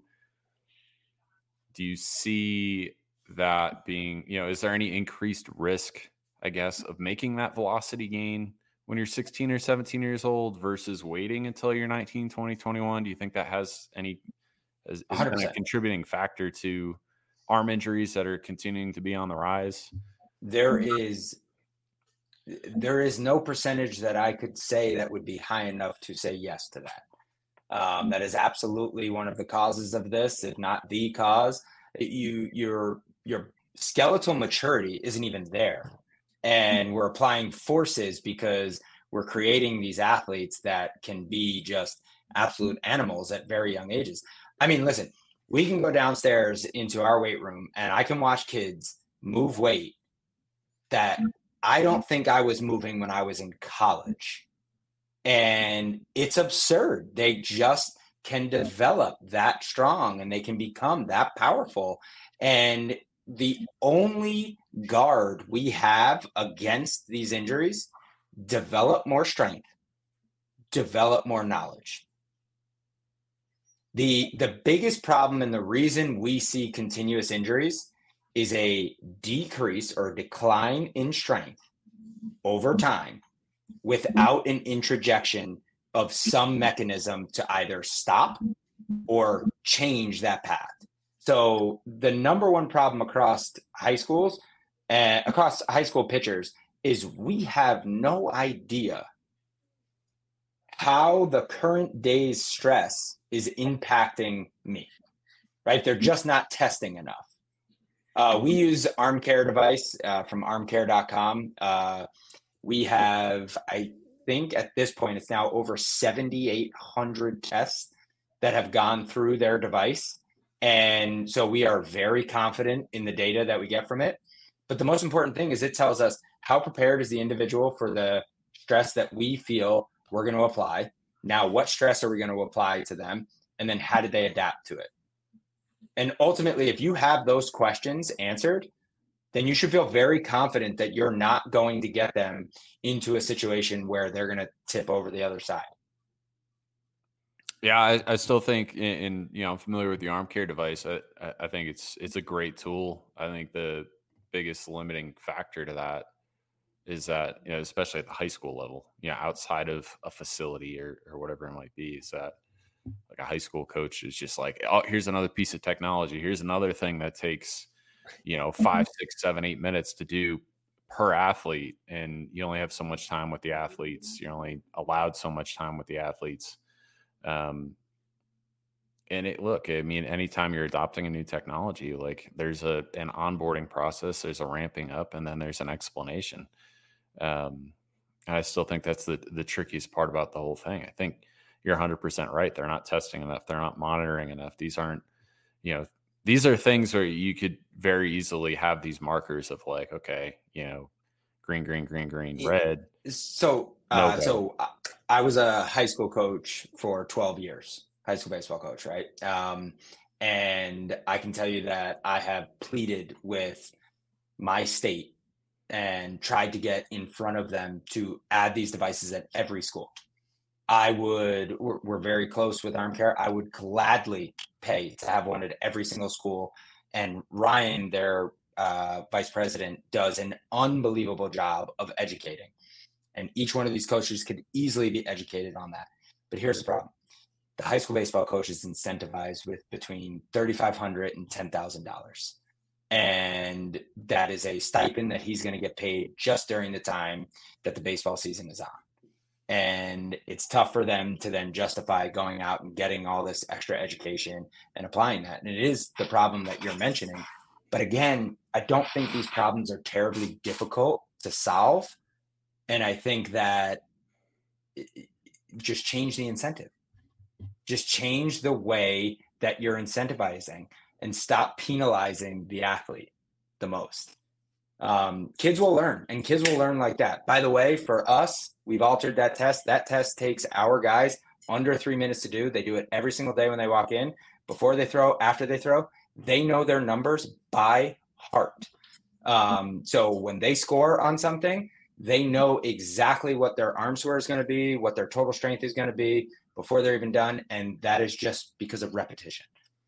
you see that being, is there any increased risk, I guess, of making that velocity gain when you're 16 or 17 years old versus waiting until you're 19, 20, 21? Do you think that has any is been a contributing factor to arm injuries that are continuing to be on the rise? There is no percentage that I could say that would be high enough to say yes to that. That is absolutely one of the causes of this, if not the cause. Your skeletal maturity isn't even there. And we're applying forces because we're creating these athletes that can be just absolute animals at very young ages. I mean, listen, we can go downstairs into our weight room and I can watch kids move weight that I don't think I was moving when I was in college. And it's absurd. They just can develop that strong and they can become that powerful. And the only guard we have against these injuries: develop more strength, develop more knowledge. The biggest problem and the reason we see continuous injuries is a decrease or decline in strength over time without an introjection of some mechanism to either stop or change that path. So the number one problem across high schools and across high school pitchers is we have no idea how the current day's stress is impacting me, right? They're just not testing enough. We use ArmCare device from armcare.com. We have, I think at this point, it's now over 7,800 tests that have gone through their device. And so we are very confident in the data that we get from it. But the most important thing is it tells us how prepared is the individual for the stress that we feel we're going to apply. Now, what stress are we going to apply to them? And then how did they adapt to it? And ultimately, if you have those questions answered, then you should feel very confident that you're not going to get them into a situation where they're going to tip over the other side. Yeah, I still think, I'm familiar with the ArmCare device. I think it's a great tool. I think the biggest limiting factor to that is that, especially at the high school level, outside of a facility or whatever it might be, is that like a high school coach is just like, oh, here's another piece of technology. Here's another thing that takes, 5, 6, 7, 8 minutes to do per athlete. And you only have so much time with the athletes. You're only allowed so much time with the athletes. And anytime you're adopting a new technology, like there's an onboarding process, there's a ramping up, and then there's an explanation. I still think that's the trickiest part about the whole thing. I think you're 100% right. They're not testing enough. They're not monitoring enough. These aren't, these are things where you could very easily have these markers of like, okay, green, red. So I was a high school coach for 12 years, high school baseball coach, right? And I can tell you that I have pleaded with my state and tried to get in front of them to add these devices at every school. We're very close with ArmCare. I would gladly pay to have one at every single school. And Ryan, their vice president, does an unbelievable job of educating. And each one of these coaches could easily be educated on that. But here's the problem. The high school baseball coach is incentivized with between $3,500 and $10,000. And that is a stipend that he's going to get paid just during the time that the baseball season is on. And it's tough for them to then justify going out and getting all this extra education and applying that. And it is the problem that you're mentioning. But again, I don't think these problems are terribly difficult to solve. And I think that just change the incentive. Just change the way that you're incentivizing and stop penalizing the athlete the most. Kids will learn, and kids will learn like that. By the way, for us, we've altered that test. That test takes our guys under 3 minutes to do. They do it every single day when they walk in, before they throw, after they throw. They know their numbers by heart. So when they score on something, they know exactly what their arm square is going to be, what their total strength is going to be before they're even done. And that is just because of repetition.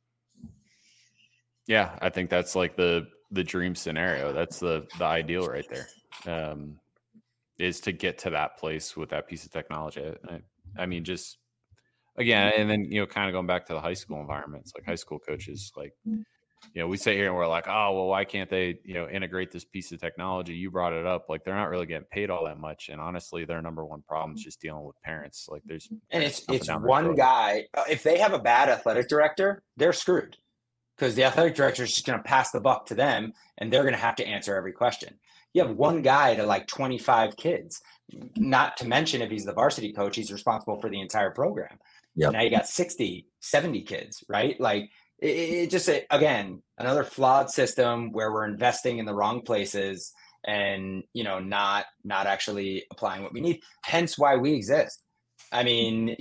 Yeah, I think that's like the dream scenario. That's the ideal right there, is to get to that place with that piece of technology. I mean, just again, and then, kind of going back to the high school environments, like high school coaches, like, we sit here and we're like, oh, well, why can't they, integrate this piece of technology? You brought it up. Like, they're not really getting paid all that much. And honestly, their number one problem is just dealing with parents. Like, it's one guy. If they have a bad athletic director, they're screwed, because the athletic director is just going to pass the buck to them, and they're going to have to answer every question. You have one guy to like 25 kids, not to mention if he's the varsity coach, he's responsible for the entire program. Yep. Now you got 60, 70 kids, right? Like, it just, again, another flawed system where we're investing in the wrong places and, not actually applying what we need. Hence why we exist. I mean,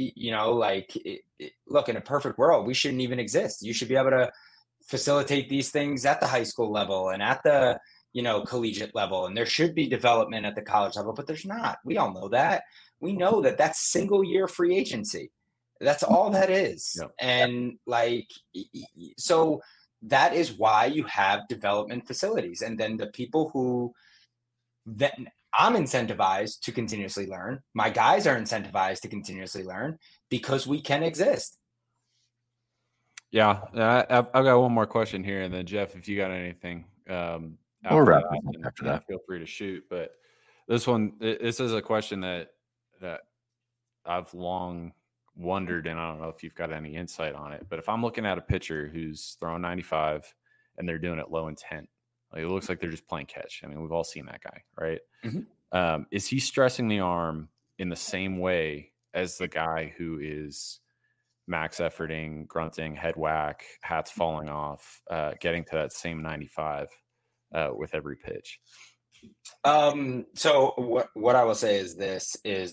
look, in a perfect world, we shouldn't even exist. You should be able to facilitate these things at the high school level and at the, collegiate level. And there should be development at the college level, but there's not. We all know that. We know that that's single year free agency. That's all that is. Yep. And so that is why you have development facilities. And then the people who then I'm incentivized to continuously learn. My guys are incentivized to continuously learn because we can exist. Yeah. I've got one more question here. And then Jeff, if you got anything, after that, feel free to shoot. But this is a question that I've long wondered, and I don't know if you've got any insight on it, but if I'm looking at a pitcher who's throwing 95 and they're doing it low intent, like, it looks like they're just playing catch. I mean, we've all seen that guy, right? Mm-hmm. Is he stressing the arm in the same way as the guy who is max efforting, grunting, head whack, hats falling off, getting to that same 95 with every pitch? So what I will say is this: is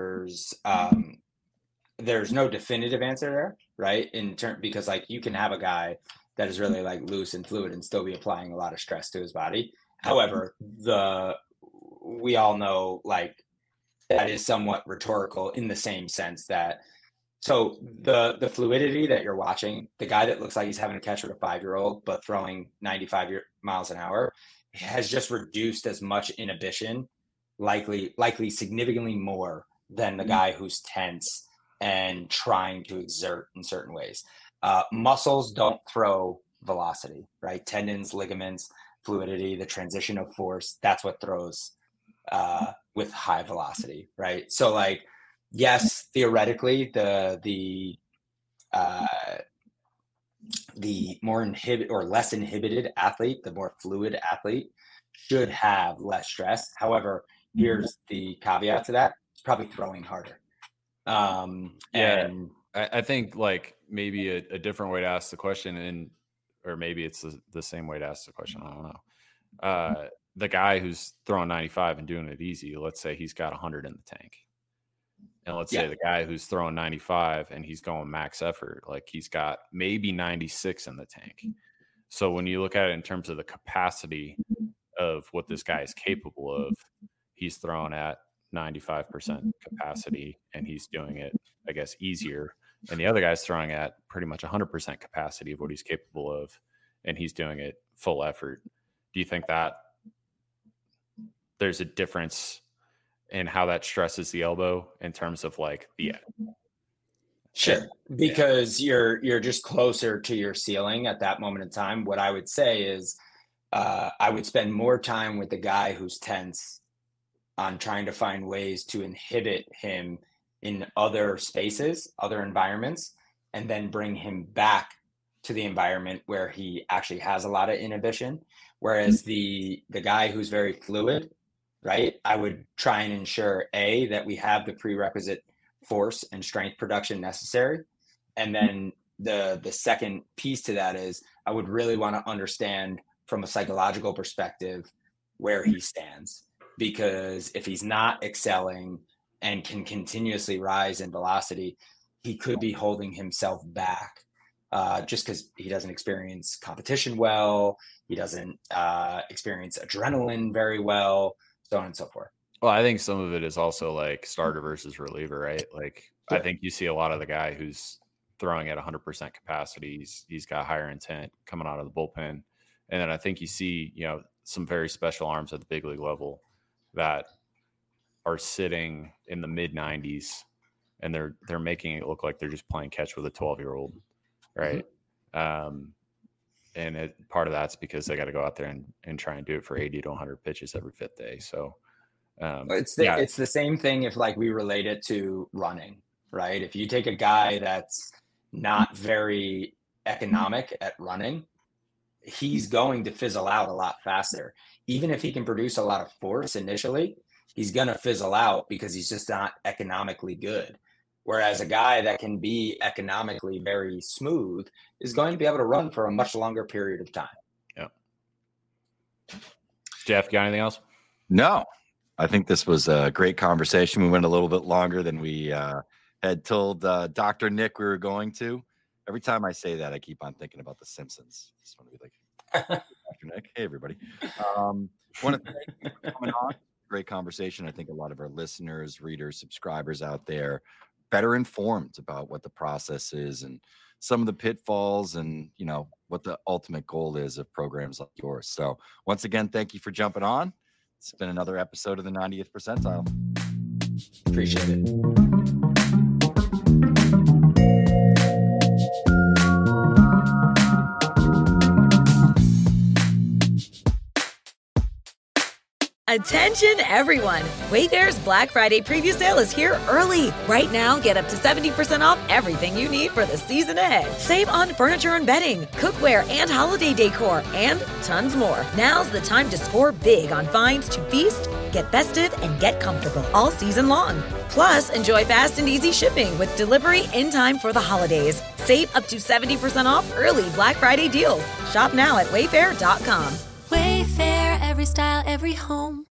there's no definitive answer there, right? Because like, you can have a guy that is really like loose and fluid and still be applying a lot of stress to his body. However, we all know, like, that is somewhat rhetorical in the same sense that, so the fluidity that you're watching, the guy that looks like he's having a catch with a 5-year-old, but throwing 95 miles an hour, has just reduced as much inhibition, likely significantly more than the guy who's tense and trying to exert in certain ways. Muscles don't throw velocity, right? Tendons, ligaments, fluidity, the transition of force, that's what throws with high velocity, right? So like, yes, theoretically, the more inhibited or less inhibited athlete, the more fluid athlete, should have less stress. However, here's the caveat to that: it's probably throwing harder. I think like maybe a different way to ask the question, or maybe it's the same way to ask the question, I don't know. The guy who's throwing 95 and doing it easy, let's say he's got 100 in the tank. And let's say the guy who's throwing 95 and he's going max effort, like, he's got maybe 96 in the tank. So when you look at it in terms of the capacity of what this guy is capable of, he's throwing at 95% capacity and he's doing it, I guess, easier. And the other guy's throwing at pretty much 100% capacity of what he's capable of, and he's doing it full effort. Do you think that there's a difference and how that stresses the elbow in terms of like the Sure, because you're just closer to your ceiling at that moment in time. What I would say is I would spend more time with the guy who's tense on trying to find ways to inhibit him in other spaces, other environments, and then bring him back to the environment where he actually has a lot of inhibition. Whereas the guy who's very fluid, right, I would try and ensure that we have the prerequisite force and strength production necessary. And then the second piece to that is I would really want to understand from a psychological perspective where he stands, because if he's not excelling and can continuously rise in velocity, he could be holding himself back just because he doesn't experience competition well, he doesn't experience adrenaline very well, so on and so forth. Well, I think some of it is also like starter versus reliever, right? Like I think you see a lot of the guy who's throwing at 100% capacity. He's got higher intent coming out of the bullpen. And then I think you see, you know, some very special arms at the big league level that are sitting in the mid 90s and they're making it look like they're just playing catch with a 12-year-old, right? And part of that's because they got to go out there and try and do it for 80 to 100 pitches every fifth day. So it's the same thing if like we relate it to running, right? If you take a guy that's not very economic at running, he's going to fizzle out a lot faster. Even if he can produce a lot of force initially, he's going to fizzle out because he's just not economically good. Whereas a guy that can be economically very smooth is going to be able to run for a much longer period of time. Yeah. Jeff, got anything else? No. I think this was a great conversation. We went a little bit longer than we had told Dr. Nick we were going to. Every time I say that, I keep on thinking about The Simpsons. I just want to be like, Dr. Nick, hey, everybody. Want to thank you for coming on. Great conversation. I think a lot of our listeners, readers, subscribers out there better informed about what the process is and some of the pitfalls and, you know, what the ultimate goal is of programs like yours. So once again, thank you for jumping on. It's been another episode of the 90th Percentile. Appreciate it. Attention everyone! Wayfair's Black Friday preview sale is here early. Right now, get up to 70% off everything you need for the season ahead. Save on furniture and bedding, cookware and holiday decor, and tons more. Now's the time to score big on finds to feast, get festive, and get comfortable all season long. Plus, enjoy fast and easy shipping with delivery in time for the holidays. Save up to 70% off early Black Friday deals. Shop now at Wayfair.com. Wayfair, every style, every home.